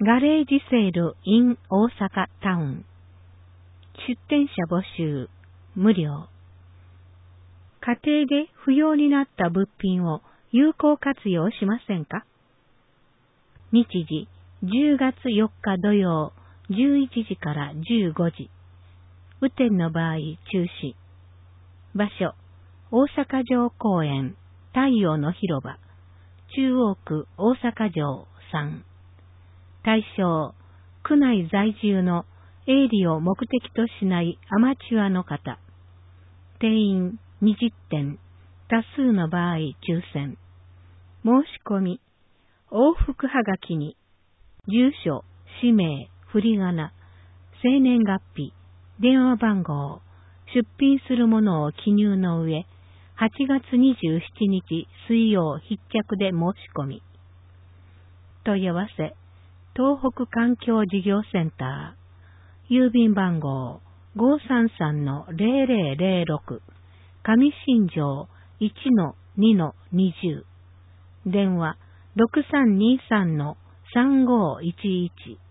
ガレージセール in 大阪タウン。出店者募集、無料。家庭で不要になった物品を有効活用しませんか？日時、10月4日土曜、11時から15時。雨天の場合、中止。場所、大阪城公園、太陽の広場、中央区大阪城3。対象、区内在住の営利を目的としないアマチュアの方。定員20点、多数の場合抽選。申し込み、往復はがきに、住所、氏名、振り仮名、生年月日、電話番号、出品するものを記入の上、8月27日水曜必着で申し込み。問い合わせ、東北環境事業センター、郵便番号 533-0006、上新庄 1-2-20、電話 6323-3511